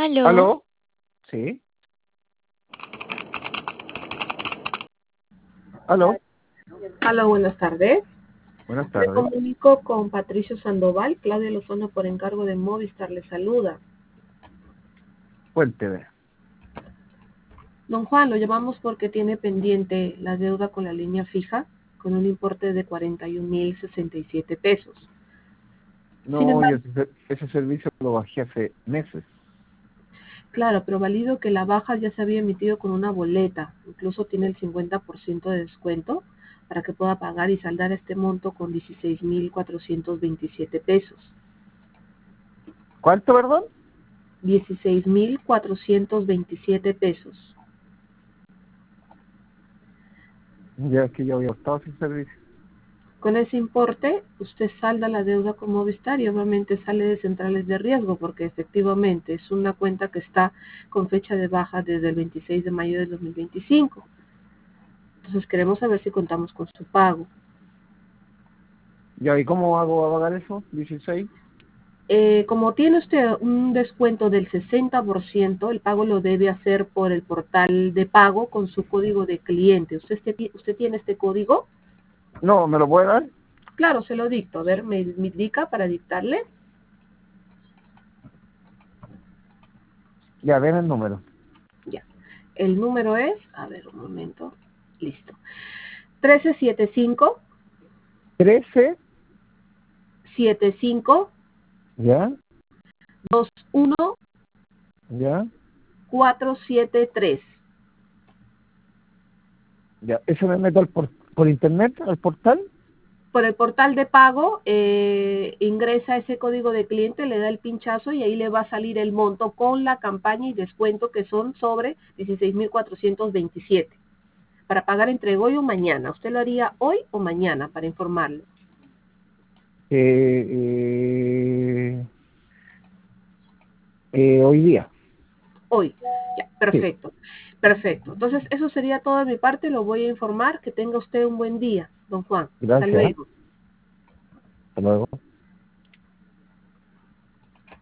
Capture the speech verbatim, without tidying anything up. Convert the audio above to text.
Aló. ¿Aló? Sí. ¿Aló? Hola, buenas tardes. Buenas Me tardes. comunico con Patricio Sandoval. Claudia Lozano, por encargo de Movistar, le saluda. Cuénteme. Don Juan, lo llamamos porque tiene pendiente la deuda con la línea fija con un importe de cuarenta y un mil sesenta y siete pesos. Sin No, yo embargo, ese, ese servicio lo bajé hace meses. claro, pero valido que la baja ya se había emitido con una boleta. Incluso tiene el cincuenta por ciento de descuento para que pueda pagar y saldar este monto con dieciséis mil cuatrocientos veintisiete pesos. ¿Cuánto, perdón? dieciséis mil cuatrocientos veintisiete pesos. Ya es que yo había optado ese servicio. Con ese importe, usted salda la deuda con Movistar y obviamente sale de centrales de riesgo porque efectivamente es una cuenta que está con fecha de baja desde el veintiséis de mayo del dos mil veinticinco. Entonces queremos saber si contamos con su pago. Ya, ¿y cómo hago a pagar eso? ¿dieciséis? Eh, como tiene usted un descuento del sesenta por ciento, el pago lo debe hacer por el portal de pago con su código de cliente. ¿Usted, usted tiene este código? No, ¿me lo puede dar? Claro, se lo dicto. A ver, me, me indica para dictarle. Ya, ven el número. Ya. El número es, a ver, un momento. Listo. trece setenta y cinco, ¿trece? setenta y cinco, ¿Ya? veintiuno, ¿Ya? cuatrocientos setenta y tres. ¿Ya? ¿Eso me meto al por, por internet, al portal? Por el portal de pago, eh, ingresa ese código de cliente, le da el pinchazo y ahí le va a salir el monto con la campaña y descuento que son sobre dieciséis mil cuatrocientos veintisiete. Para pagar entre hoy o mañana. ¿Usted lo haría hoy o mañana para informarle? Eh, eh, eh, hoy día. Hoy. Ya, Sí. perfecto. Perfecto. Entonces, eso sería todo de mi parte. Lo voy a informar. Que tenga usted un buen día, don Juan. Hasta Gracias. luego. Hasta luego.